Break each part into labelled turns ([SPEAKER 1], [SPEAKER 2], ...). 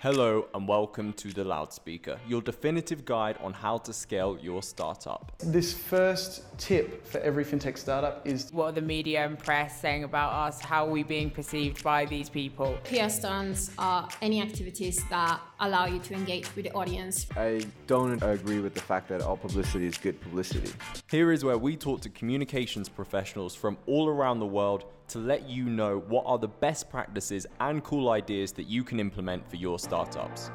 [SPEAKER 1] Hello and welcome to The Loudspeaker, your definitive guide on how to scale your startup.
[SPEAKER 2] This first tip for every fintech startup is:
[SPEAKER 3] what are the media and press saying about us? How are we being perceived by these people?
[SPEAKER 4] PR stunts are any activities that allow you to engage with the audience.
[SPEAKER 5] I don't agree with the fact that all publicity is good publicity.
[SPEAKER 1] Here is where we talk to communications professionals from all around the world to let you know what are the best practices and cool ideas that you can implement for your startups.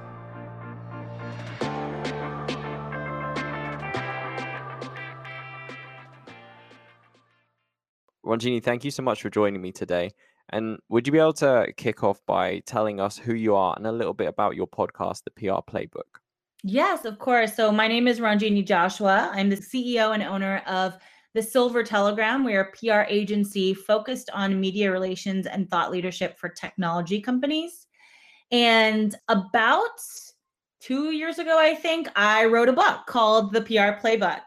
[SPEAKER 6] Ranjini, thank you so much for joining me today. And would you be able to kick off by telling us who you are and a little bit about your podcast, The PR Playbook?
[SPEAKER 7] Yes, of course. So my name is Ranjini Joshua. I'm the CEO and owner of The Silver Telegram. We are a PR agency focused on media relations and thought leadership for technology companies. And about 2 years ago, I think, I wrote a book called The PR Playbook.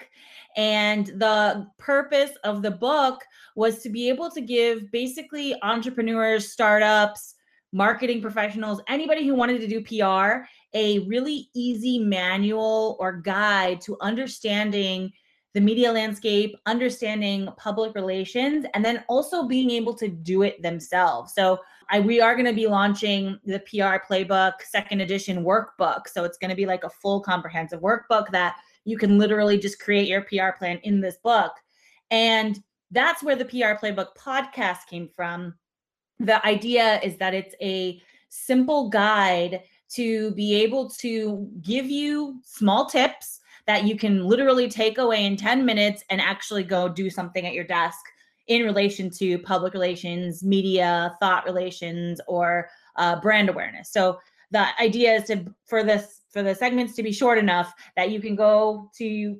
[SPEAKER 7] And the purpose of the book was to be able to give basically entrepreneurs, startups, marketing professionals, anybody who wanted to do PR, a really easy manual or guide to understanding the media landscape, understanding public relations, and then also being able to do it themselves. So we are going to be launching the PR Playbook second edition workbook. So it's going to be like a full comprehensive workbook that you can literally just create your PR plan in this book. And that's where the PR Playbook podcast came from. The idea is that it's a simple guide to be able to give you small tips that you can literally take away in 10 minutes and actually go do something at your desk in relation to public relations, media, thought relations, or brand awareness. So the idea is for the segments to be short enough that you can go to,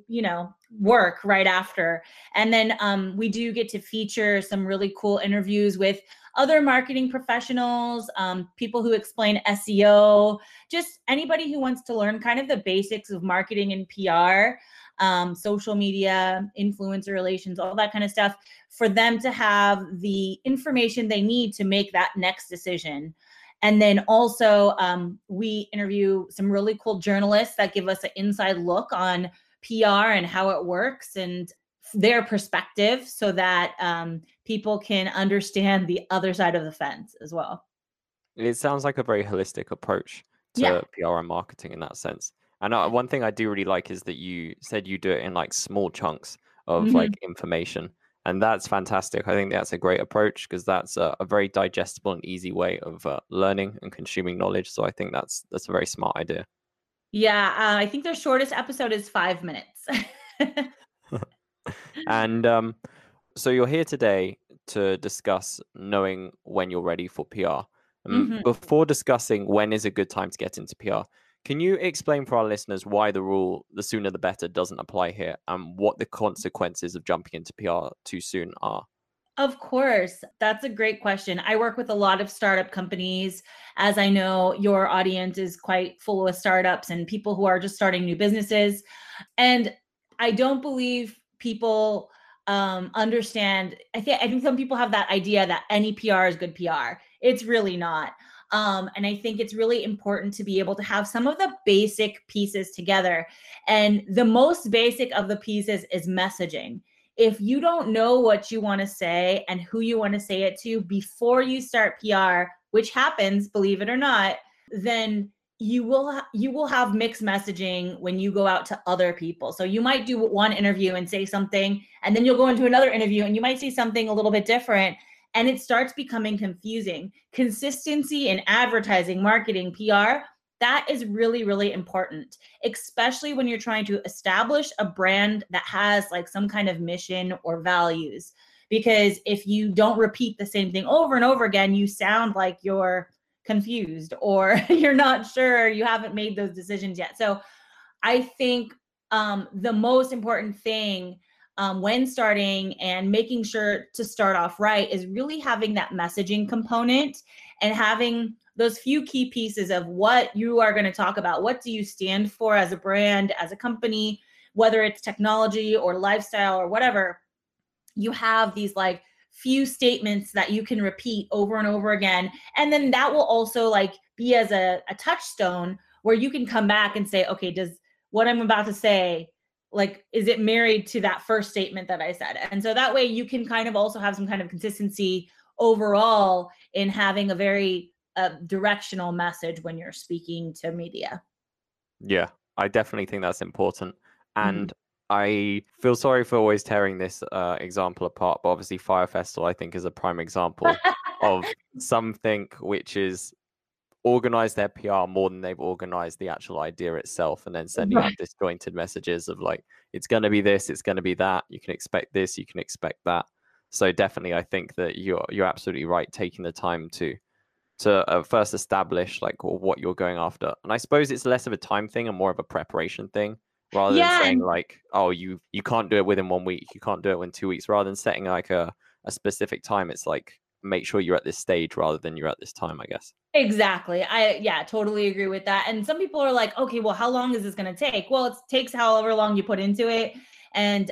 [SPEAKER 7] work right after. And then we do get to feature some really cool interviews with other marketing professionals, people who explain SEO, just anybody who wants to learn kind of the basics of marketing and PR, social media, influencer relations, all that kind of stuff, for them to have the information they need to make that next decision. And then also we interview some really cool journalists that give us an inside look on PR and how it works and their perspective so that people can understand the other side of the fence as well.
[SPEAKER 6] It sounds like a very holistic approach to PR and marketing in that sense. And one thing I do really like is that you said you do it in like small chunks of like information. And that's fantastic. I think that's a great approach because that's a very digestible and easy way of learning and consuming knowledge. So I think that's a very smart idea.
[SPEAKER 7] Yeah, I think their shortest episode is 5 minutes.
[SPEAKER 6] And so you're here today to discuss knowing when you're ready for PR. Before discussing when is a good time to get into PR, can you explain for our listeners why the rule, the sooner the better, doesn't apply here and what the consequences of jumping into PR too soon are?
[SPEAKER 7] Of course. That's a great question. I work with a lot of startup companies. As I know, your audience is quite full of startups and people who are just starting new businesses. And I don't believe people understand. I think some people have that idea that any PR is good PR. It's really not. And I think it's really important to be able to have some of the basic pieces together. And the most basic of the pieces is messaging. If you don't know what you want to say and who you want to say it to before you start PR, which happens, believe it or not, then you will have mixed messaging when you go out to other people. So you might do one interview and say something, and then you'll go into another interview and you might say something a little bit different, and it starts becoming confusing. Consistency in advertising, marketing, PR, that is really, really important, especially when you're trying to establish a brand that has like some kind of mission or values. Because if you don't repeat the same thing over and over again, you sound like you're confused or you're not sure, you haven't made those decisions yet. So I think the most important thing when starting and making sure to start off right is really having that messaging component and having those few key pieces of what you are going to talk about. What do you stand for as a brand, as a company, whether it's technology or lifestyle or whatever. You have these like few statements that you can repeat over and over again. And then that will also like be as a touchstone where you can come back and say, okay, does what I'm about to say, like, is it married to that first statement that I said? And so that way you can kind of also have some kind of consistency overall in having a very directional message when you're speaking to media.
[SPEAKER 6] Yeah, I definitely think that's important. And
[SPEAKER 7] Mhm.
[SPEAKER 6] I feel sorry for always tearing this example apart, but obviously Fire Festival, I think, is a prime example of something which is organize their PR more than they've organized the actual idea itself, and then sending out
[SPEAKER 7] Right.
[SPEAKER 6] disjointed messages of like, it's going to be this, it's going to be that, you can expect this, you can expect that. So definitely, I think that you're absolutely right, taking the time to first establish like what you're going after. And I suppose it's less of a time thing and more of a preparation thing, rather than
[SPEAKER 7] Yeah,
[SPEAKER 6] saying
[SPEAKER 7] and
[SPEAKER 6] like, oh, you can't do it within 1 week, you can't do it within 2 weeks, rather than setting like a specific time. It's like, make sure you're at this stage rather than you're at this time, I guess.
[SPEAKER 7] exactly. I totally agree with that. And some people are like, okay, well, how long is this going to take? Well, it takes however long you put into it. And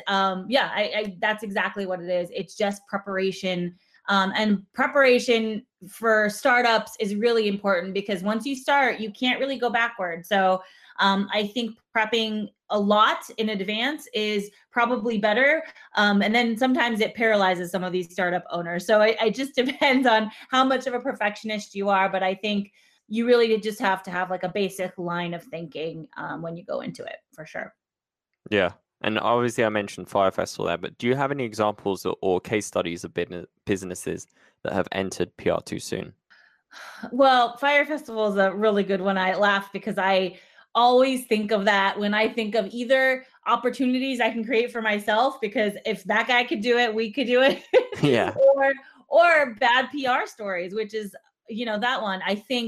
[SPEAKER 7] I that's exactly what it is. It's just preparation. And preparation for startups is really important because once you start, you can't really go backward. So I think prepping a lot in advance is probably better. And then sometimes it paralyzes some of these startup owners. So it just depends on how much of a perfectionist you are. But I think you really just have to have like a basic line of thinking when you go into it, for sure.
[SPEAKER 6] Yeah. And obviously, I mentioned Fire Festival there, but do you have any examples or case studies of businesses that have entered PR too soon?
[SPEAKER 7] Well, Fire Festival is a really good one. I laugh because I always think of that when I think of either opportunities I can create for myself, because if that guy could do it, we could do it,
[SPEAKER 6] Yeah.
[SPEAKER 7] or bad PR stories, which is, that one.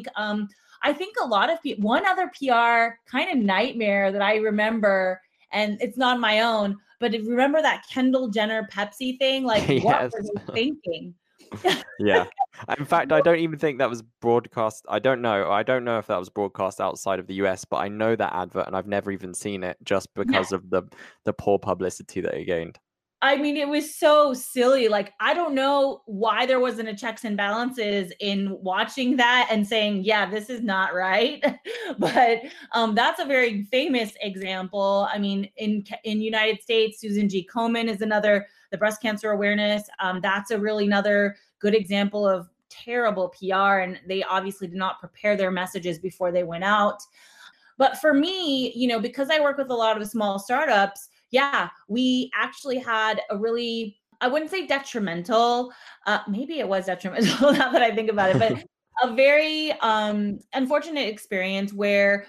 [SPEAKER 7] I think a lot of people, one other PR kind of nightmare that I remember, and it's not my own, but remember that Kendall Jenner Pepsi thing? Like, what
[SPEAKER 6] Yes.
[SPEAKER 7] were they thinking?
[SPEAKER 6] Yeah. In fact, I don't even think that was broadcast. I don't know. I don't know if that was broadcast outside of the US, but I know that advert and I've never even seen it just because of the poor publicity that it gained.
[SPEAKER 7] I mean, it was so silly. Like, I don't know why there wasn't a checks and balances in watching that and saying, yeah, this is not right. But that's a very famous example. I mean, in United States, Susan G. Komen is another, the breast cancer awareness. That's a really another good example of terrible PR. And they obviously did not prepare their messages before they went out. But for me, because I work with a lot of small startups, yeah, we actually had a really, I wouldn't say detrimental, maybe it was detrimental now that I think about it, but a very unfortunate experience where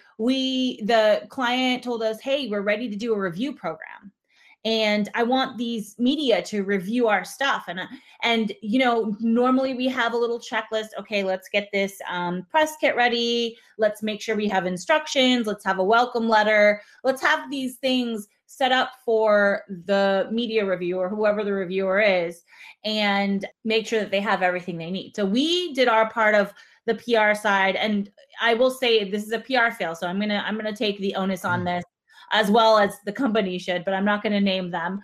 [SPEAKER 7] the client told us, hey, we're ready to do a review program. And I want these media to review our stuff. And normally we have a little checklist. Okay, let's get this press kit ready. Let's make sure we have instructions. Let's have a welcome letter. Let's have these things set up for the media reviewer, whoever the reviewer is, and make sure that they have everything they need. So we did our part of the PR side, and I will say this is a PR fail. So I'm gonna take the onus on this, as well as the company should, but I'm not going to name them.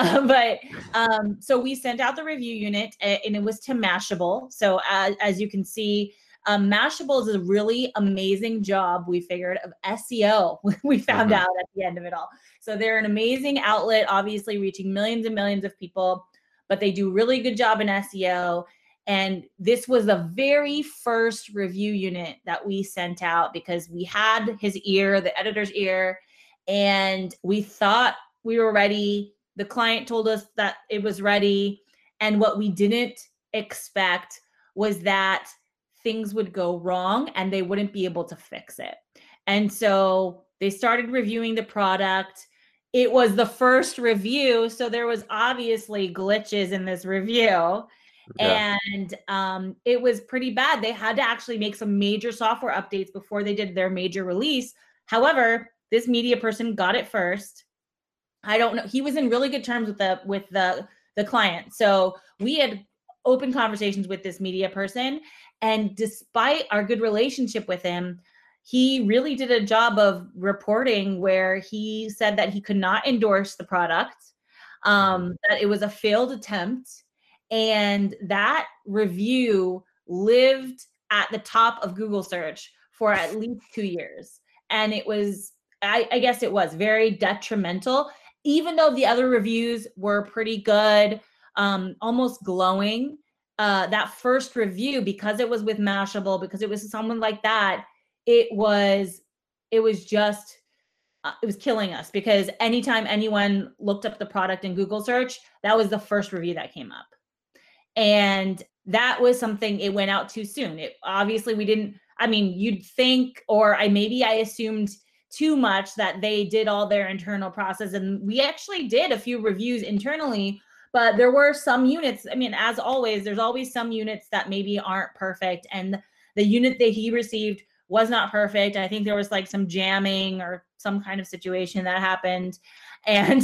[SPEAKER 7] So we sent out the review unit, and it was to Mashable. So as you can see, Mashable is a really amazing job, we figured, of SEO. We found out at the end of it all. So they're an amazing outlet, obviously reaching millions and millions of people, but they do really good job in SEO. And this was the very first review unit that we sent out because we had his ear, the editor's ear, and we thought we were ready. The client told us that it was ready. And what we didn't expect was that things would go wrong and they wouldn't be able to fix it. And so they started reviewing the product. It was the first review, so there was obviously glitches in this review. Yeah. And it was pretty bad. They had to actually make some major software updates before they did their major release. However, this media person got it first. I don't know. He was in really good terms with the client. So we had open conversations with this media person. And despite our good relationship with him, he really did a job of reporting where he said that he could not endorse the product, that it was a failed attempt. And that review lived at the top of Google search for at least 2 years. And it was, I guess it was very detrimental, even though the other reviews were pretty good, almost glowing. That first review, because it was with Mashable, because it was someone like that, it was just, it was killing us, because anytime anyone looked up the product in Google search, that was the first review that came up. And that was something, it went out too soon. It obviously, we didn't, I mean, you'd think, or maybe I assumed too much that they did all their internal process. And we actually did a few reviews internally, but there were some units. I mean, as always, there's always some units that maybe aren't perfect. And the unit that he received was not perfect. I think there was like some jamming or some kind of situation that happened, and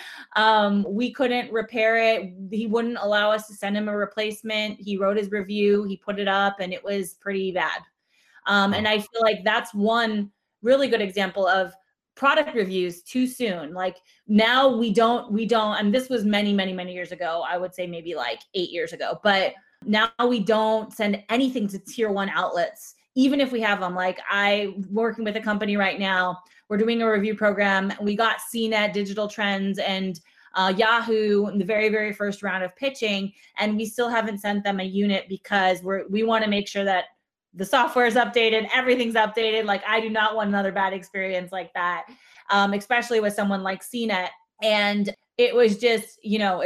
[SPEAKER 7] we couldn't repair it. He wouldn't allow us to send him a replacement. He wrote his review, he put it up, and it was pretty bad. And I feel like that's one really good example of product reviews too soon. Like now we don't, and this was many, many, many years ago. I would say maybe like 8 years ago, but now we don't send anything to tier 1 outlets, even if we have them. Like I'm working with a company right now, we're doing a review program. We got CNET, Digital Trends, and Yahoo in the very, very first round of pitching, and we still haven't sent them a unit because we want to make sure that the software is updated, everything's updated. Like I do not want another bad experience like that, especially with someone like CNET. And it was just,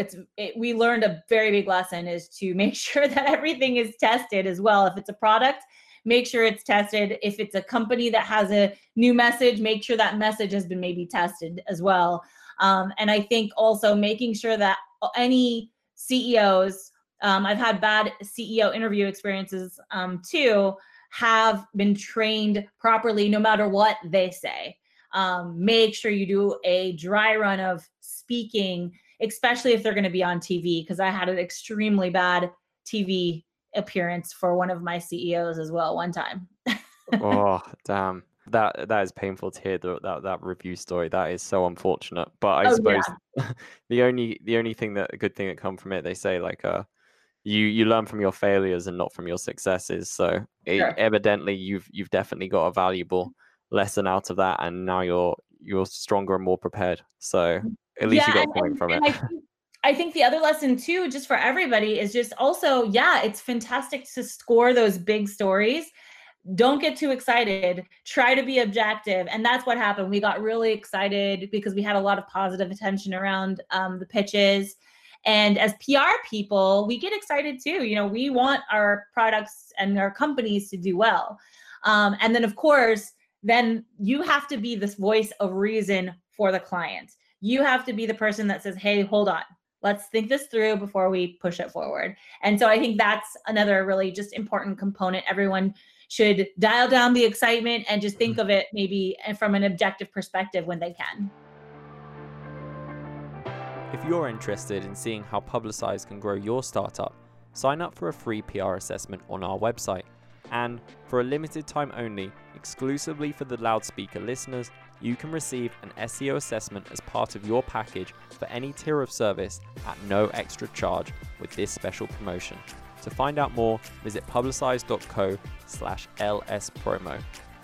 [SPEAKER 7] we learned a very big lesson, is to make sure that everything is tested as well. If it's a product, make sure it's tested. If it's a company that has a new message, make sure that message has been maybe tested as well. And I think also making sure that any CEOs, I've had bad CEO interview experiences too, have been trained properly no matter what they say. Make sure you do a dry run of speaking, especially if they're going to be on TV, because I had an extremely bad TV appearance for one of my CEOs as well one time.
[SPEAKER 6] Oh, damn. That is painful to hear, that review story. That is so unfortunate. But I suppose the only thing a good thing that come from it, they say like you learn from your failures and not from your successes. So evidently you've definitely got a valuable lesson out of that, and now you're stronger and more prepared. So at least you got something from it.
[SPEAKER 7] I think the other lesson too, just for everybody, is just also, it's fantastic to score those big stories. Don't get too excited. Try to be objective. And that's what happened. We got really excited because we had a lot of positive attention around the pitches. And as PR people, we get excited too. We want our products and our companies to do well. And then of course, then you have to be this voice of reason for the client. You have to be the person that says, hey, hold on. Let's think this through before we push it forward. And so I think that's another really just important component. Everyone should dial down the excitement and just think of it maybe from an objective perspective when they can.
[SPEAKER 1] If you're interested in seeing how Publicize can grow your startup, sign up for a free PR assessment on our website. And for a limited time only, exclusively for the Loudspeaker listeners, you can receive an SEO assessment as part of your package for any tier of service at no extra charge with this special promotion. To find out more, visit publicize.co/LSpromo.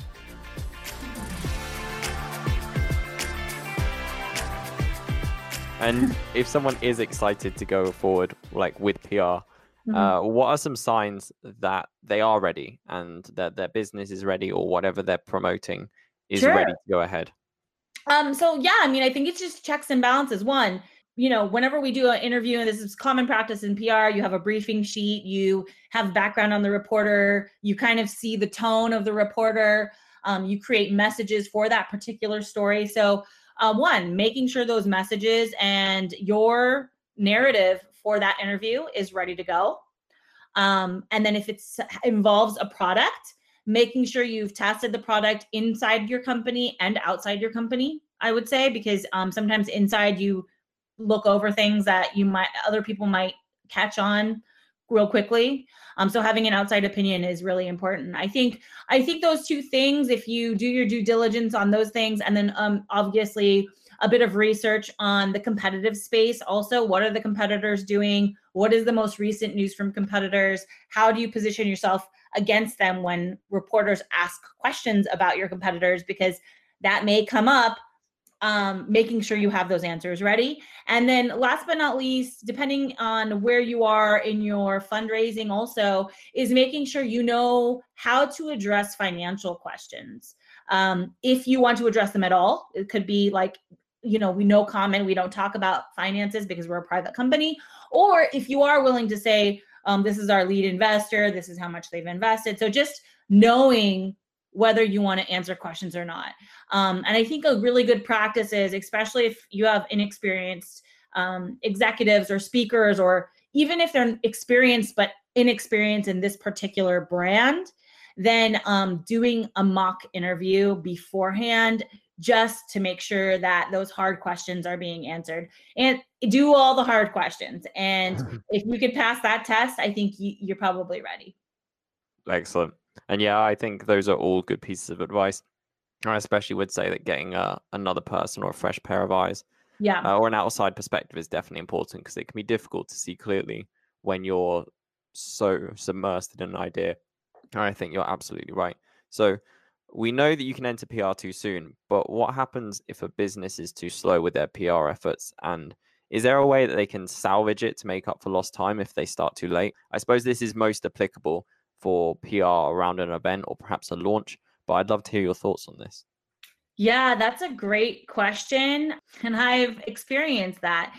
[SPEAKER 6] And if someone is excited to go forward, like with PR, what are some signs that they are ready and that their business is ready, or whatever they're promoting is ready to go ahead?
[SPEAKER 7] I think it's just checks and balances. One, whenever we do an interview, and this is common practice in PR, you have a briefing sheet, you have background on the reporter, you kind of see the tone of the reporter, you create messages for that particular story. So one, making sure those messages and your narrative for that interview is ready to go. And then if it involves a product, making sure you've tested the product inside your company and outside your company, I would say, because sometimes inside you look over things that other people might catch on real quickly. So having an outside opinion is really important. I think those two things, if you do your due diligence on those things, and then obviously a bit of research on the competitive space. Also, what are the competitors doing? What is the most recent news from competitors? How do you position yourself against them when reporters ask questions about your competitors, because that may come up. Making sure you have those answers ready. And then last but not least, depending on where you are in your fundraising also, is making sure you know how to address financial questions. If you want to address them at all, it could be like, we no comment, we don't talk about finances because we're a private company. Or if you are willing to say, this is our lead investor, this is how much they've invested. So just knowing whether you want to answer questions or not. And I think a really good practice is, especially if you have inexperienced executives or speakers, or even if they're experienced but inexperienced in this particular brand, then doing a mock interview beforehand, just to make sure that those hard questions are being answered, and do all the hard questions. And if you could pass that test, I think you're probably ready.
[SPEAKER 6] Excellent. And yeah, I think those are all good pieces of advice. I especially would say that getting another person or a fresh pair of eyes, or an outside perspective, is definitely important, because it can be difficult to see clearly when you're so submersed in an idea. And I think you're absolutely right. So we know that you can enter PR too soon, but what happens if a business is too slow with their PR efforts? And is there a way that they can salvage it to make up for lost time if they start too late? I suppose this is most applicable for PR around an event or perhaps a launch, but I'd love to hear your thoughts on this.
[SPEAKER 7] Yeah, that's a great question. And I've experienced that.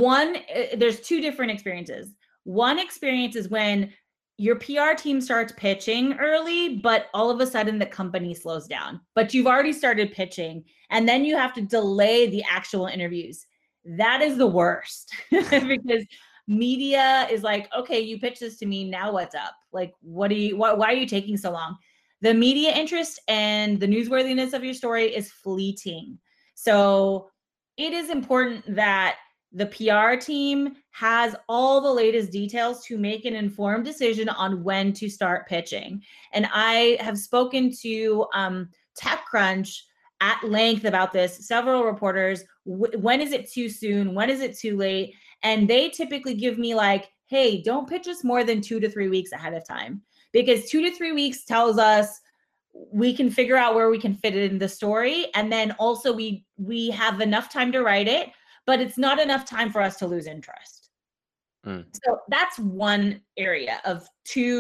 [SPEAKER 7] There's two different experiences. One experience is when your PR team starts pitching early, but all of a sudden the company slows down, but you've already started pitching, and then you have to delay the actual interviews. That is the worst because media is like, okay, you pitched this to me, now what's up? Like, why are you taking so long? The media interest and the newsworthiness of your story is fleeting. So it is important that the PR team has all the latest details to make an informed decision on when to start pitching. And I have spoken to TechCrunch at length about this, several reporters. When is it too soon? When is it too late? And they typically give me like, hey, don't pitch us more than 2 to 3 weeks ahead of time, because 2 to 3 weeks tells us we can figure out where we can fit it in the story. And then also we have enough time to write it, but it's not enough time for us to lose interest. So that's one area of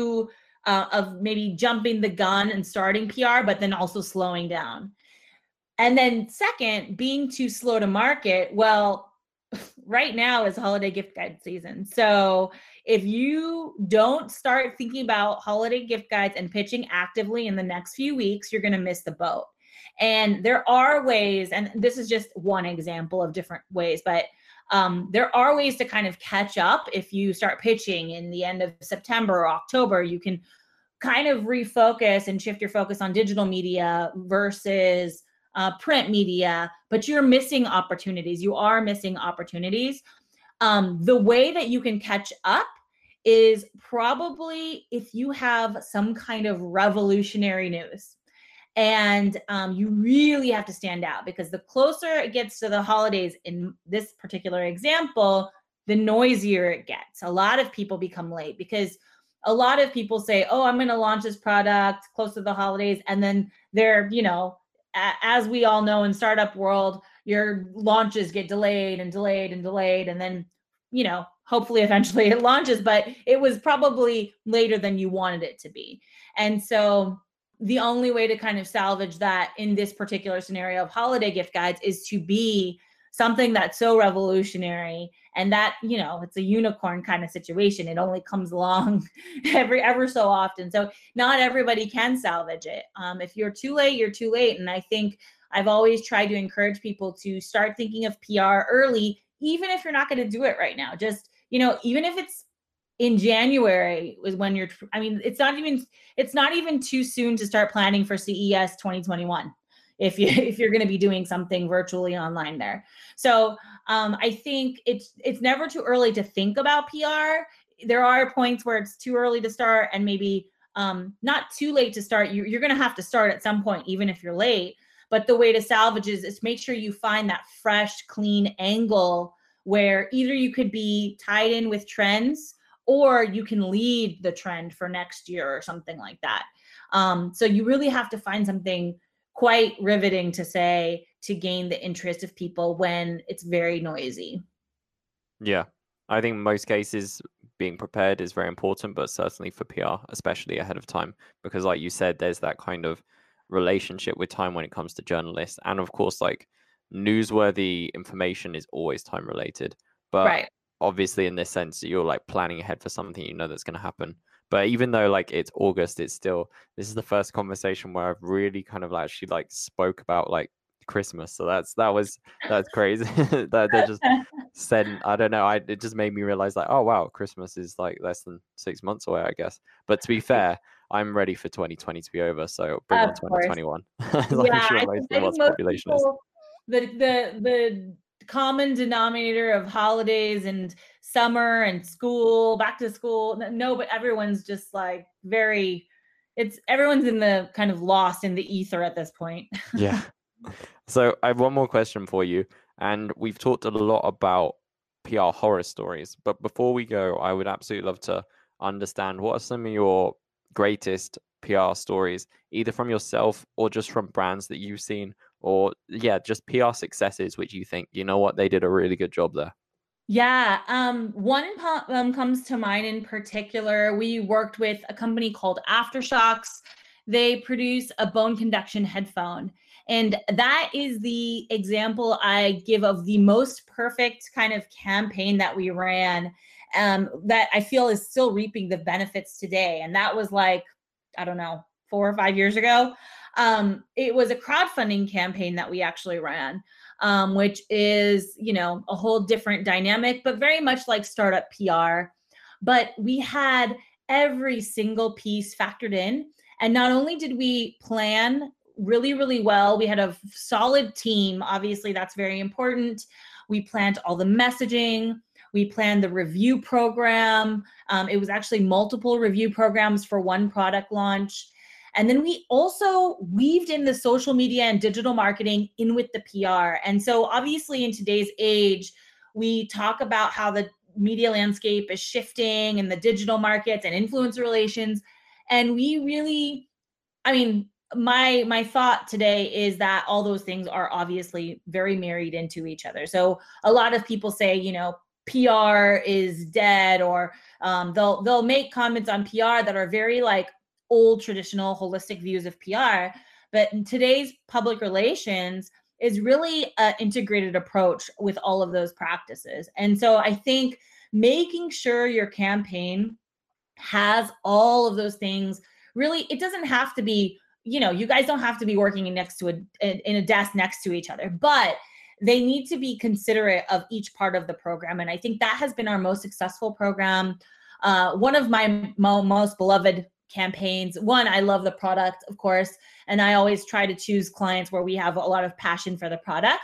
[SPEAKER 7] maybe jumping the gun and starting PR, but then also slowing down. And then second, being too slow to market. Well, right now is holiday gift guide season. So if you don't start thinking about holiday gift guides and pitching actively in the next few weeks, you're going to miss the boat. And there are ways, and this is just one example of different ways, but there are ways to kind of catch up. If you start pitching in the end of September or October, you can kind of refocus and shift your focus on digital media versus print media, but you're missing opportunities. You are missing opportunities. The way that you can catch up is probably if you have some kind of revolutionary news. And you really have to stand out, because the closer it gets to the holidays, in this particular example, the noisier it gets. A lot of people become late because a lot of people say, oh, I'm going to launch this product close to the holidays. And then they're, as we all know in startup world, your launches get delayed and delayed and delayed. And then, hopefully eventually it launches, but it was probably later than you wanted it to be. And so the only way to kind of salvage that in this particular scenario of holiday gift guides is to be something that's so revolutionary, and that, it's a unicorn kind of situation. It only comes along ever so often. So not everybody can salvage it. If you're too late, you're too late. And I think I've always tried to encourage people to start thinking of PR early, even if you're not going to do it right now. Just, even if it's in January is when it's not even too soon to start planning for CES 2021 if you're going to be doing something virtually online there. So I think it's never too early to think about PR. There are points where it's too early to start, and maybe not too late to start. You're going to have to start at some point, even if you're late. But the way to salvage is make sure you find that fresh, clean angle where either you could be tied in with trends, or you can lead the trend for next year or something like that. So you really have to find something quite riveting to say to gain the interest of people when it's very noisy.
[SPEAKER 6] Yeah, I think in most cases being prepared is very important, but certainly for PR, especially ahead of time, because like you said, there's that kind of relationship with time when it comes to journalists. And of course, like newsworthy information is always time related. But
[SPEAKER 7] Right.
[SPEAKER 6] obviously in this sense, you're like planning ahead for something you know that's going to happen. But even though like it's August, it's still, this is the first conversation where I've really kind of actually like spoke about like Christmas. So that's crazy. that they just said, I don't know, it just made me realize like, oh wow, Christmas is like less than 6 months away, I guess. But to be fair, I'm ready for 2020 to be over, so bring on
[SPEAKER 7] Of course.
[SPEAKER 6] 2021.
[SPEAKER 7] Yeah,
[SPEAKER 6] I'm sure
[SPEAKER 7] I
[SPEAKER 6] most
[SPEAKER 7] think
[SPEAKER 6] of the
[SPEAKER 7] most
[SPEAKER 6] population is.
[SPEAKER 7] people, the common denominator of holidays and summer and school, back to school, no, but everyone's just like everyone's in the kind of lost in the ether at this point.
[SPEAKER 6] Yeah. So I have one more question for you, and we've talked a lot about PR horror stories, but before we go, I would absolutely love to understand what are some of your greatest PR stories, either from yourself or just from brands that you've seen, or yeah, just PR successes which you think, you know what, they did a really good job there.
[SPEAKER 7] Yeah, one comes to mind in particular. We worked with a company called Aftershocks. They produce a bone conduction headphone. And that is the example I give of the most perfect kind of campaign that we ran, that I feel is still reaping the benefits today. And that was like, I don't know, 4 or 5 years ago. It was a crowdfunding campaign that we actually ran, which is, a whole different dynamic, but very much like startup PR. But we had every single piece factored in. And not only did we plan really, really well, we had a solid team. Obviously, that's very important. We planned all the messaging. We planned the review program. It was actually multiple review programs for one product launch. And then we also weaved in the social media and digital marketing in with the PR. And so obviously in today's age, we talk about how the media landscape is shifting and the digital markets and influencer relations. And we really, my thought today is that all those things are obviously very married into each other. So a lot of people say, PR is dead, or they'll make comments on PR that are very like old traditional holistic views of PR. But in today's public relations is really an integrated approach with all of those practices. And so I think making sure your campaign has all of those things, really, it doesn't have to be, you guys don't have to be working in a desk next to each other, but they need to be considerate of each part of the program. And I think that has been our most successful program. One of my most beloved campaigns. One, I love the product, of course, and I always try to choose clients where we have a lot of passion for the product.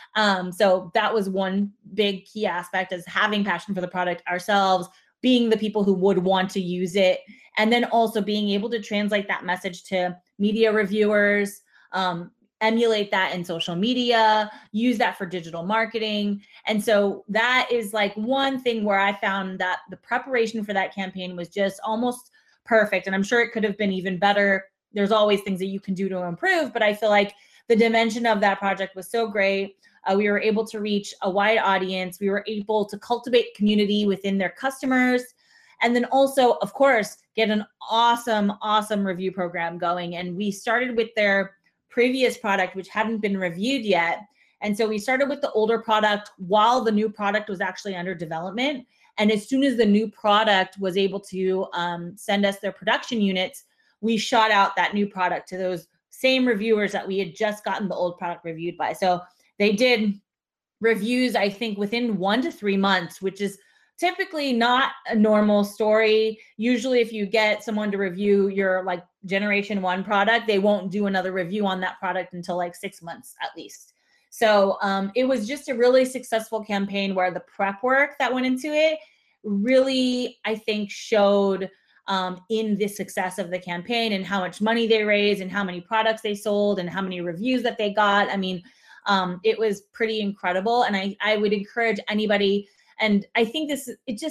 [SPEAKER 7] So that was one big key aspect, is having passion for the product ourselves, being the people who would want to use it, and then also being able to translate that message to media reviewers, emulate that in social media, use that for digital marketing. And so that is like one thing where I found that the preparation for that campaign was just almost perfect. And I'm sure it could have been even better. There's always things that you can do to improve, but I feel like the dimension of that project was so great. We were able to reach a wide audience. We were able to cultivate community within their customers. And then also, of course, get an awesome, awesome review program going. And we started with their previous product, which hadn't been reviewed yet. And so we started with the older product while the new product was actually under development. And as soon as the new product was able to send us their production units, we shot out that new product to those same reviewers that we had just gotten the old product reviewed by. So they did reviews, I think, within 1 to 3 months, which is typically not a normal story. Usually if you get someone to review your like generation 1 product, they won't do another review on that product until like 6 months at least. So it was just a really successful campaign where the prep work that went into it really, I think, showed in the success of the campaign and how much money they raised and how many products they sold and how many reviews that they got. I mean, it was pretty incredible. And I would encourage anybody, and I think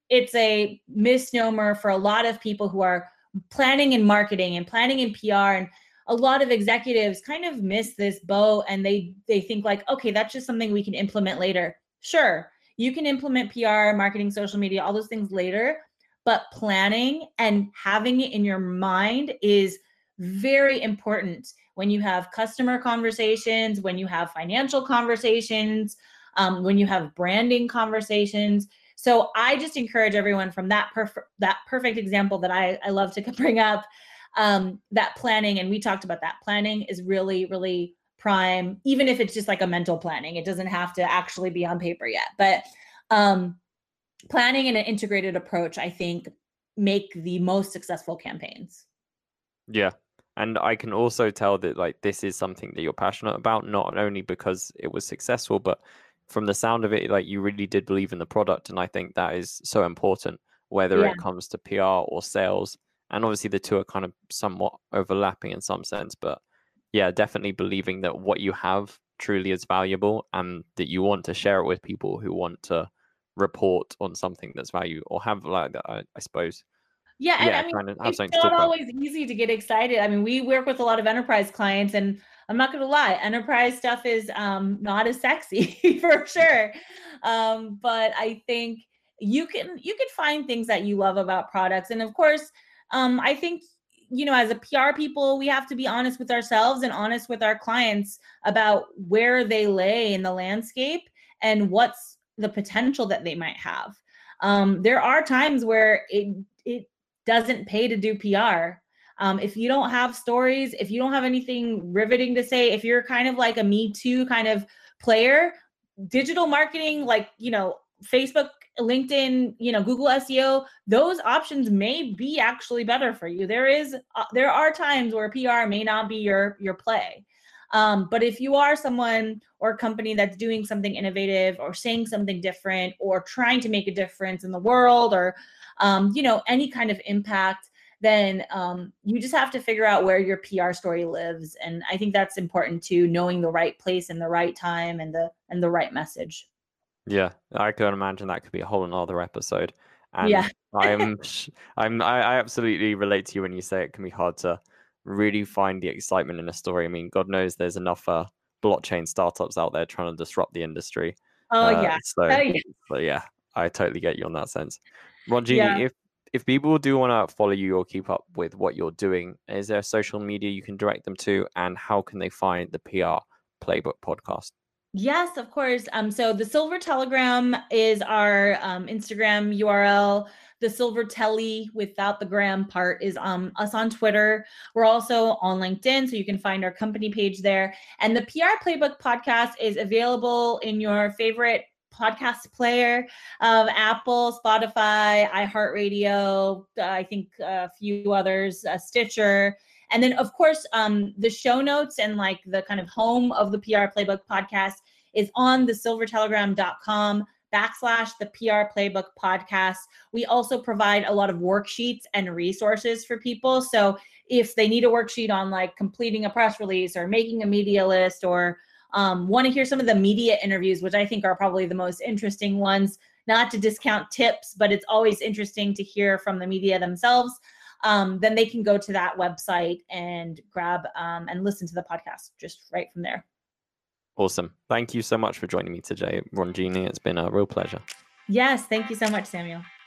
[SPEAKER 7] it's a misnomer for a lot of people who are planning in marketing and planning in PR, and a lot of executives kind of miss this boat, and they think like, okay, that's just something we can implement later. Sure, you can implement PR, marketing, social media, all those things later, but planning and having it in your mind is very important when you have customer conversations, when you have financial conversations, when you have branding conversations. So I just encourage everyone from that perfect example that I love to bring up, that planning, and we talked about that. Planning is really, really prime, even if it's just like a mental planning. It doesn't have to actually be on paper yet. But planning and an integrated approach, I think, make the most successful campaigns.
[SPEAKER 6] Yeah. And I can also tell that like this is something that you're passionate about, not only because it was successful, but from the sound of it, like you really did believe in the product. And I think that is so important, whether it comes to PR or sales. And obviously the two are kind of somewhat overlapping in some sense, but yeah, definitely believing that what you have truly is valuable and that you want to share it with people who want to report on something that's value or have like that, I suppose.
[SPEAKER 7] Yeah, and I mean,
[SPEAKER 6] kind of have
[SPEAKER 7] it's
[SPEAKER 6] something to
[SPEAKER 7] not
[SPEAKER 6] talk about.
[SPEAKER 7] always easy to get excited. I mean, we work with a lot of enterprise clients, and I'm not going to lie, enterprise stuff is not as sexy for sure. But I think you can find things that you love about products, and of course, I think, you know, as a PR people, we have to be honest with ourselves and honest with our clients about where they lay in the landscape and what's the potential that they might have. There are times where it doesn't pay to do PR. If you don't have stories, if you don't have anything riveting to say, if you're kind of like a Me Too kind of player, digital marketing, like, you know, Facebook, LinkedIn, you know, Google SEO, those options may be actually better for you. There are times where PR may not be your play. But if you are someone or a company that's doing something innovative or saying something different or trying to make a difference in the world, or you know, any kind of impact, then you just have to figure out where your PR story lives. And I think that's important too, knowing the right place and the right time and the right message.
[SPEAKER 6] Yeah, I can imagine that could be a whole another episode. And
[SPEAKER 7] Yeah.
[SPEAKER 6] I absolutely relate to you when you say it can be hard to really find the excitement in a story. I mean, God knows there's enough blockchain startups out there trying to disrupt the industry.
[SPEAKER 7] Oh yeah.
[SPEAKER 6] So yeah, I totally get you on that sense. Ranjini, if people do want to follow you or keep up with what you're doing, is there social media you can direct them to, and how can they find the PR Playbook podcast?
[SPEAKER 7] Yes, of course. So the Silver Telegram is our Instagram URL. The Silver Telly without the gram part is us on Twitter. We're also on LinkedIn, so you can find our company page there. And the PR Playbook podcast is available in your favorite podcast player of Apple, Spotify, iHeartRadio, I think a few others, Stitcher. And then, of course, the show notes and like the kind of home of the PR Playbook podcast is on thesilvertelegram.com/the PR Playbook podcast. We also provide a lot of worksheets and resources for people. So if they need a worksheet on like completing a press release or making a media list, or want to hear some of the media interviews, which I think are probably the most interesting ones, not to discount tips, but it's always interesting to hear from the media themselves, then they can go to that website and grab and listen to the podcast just right from there.
[SPEAKER 6] Awesome. Thank you so much for joining me today, Ranjini. It's been a real pleasure.
[SPEAKER 7] Yes, thank you so much, Samuel.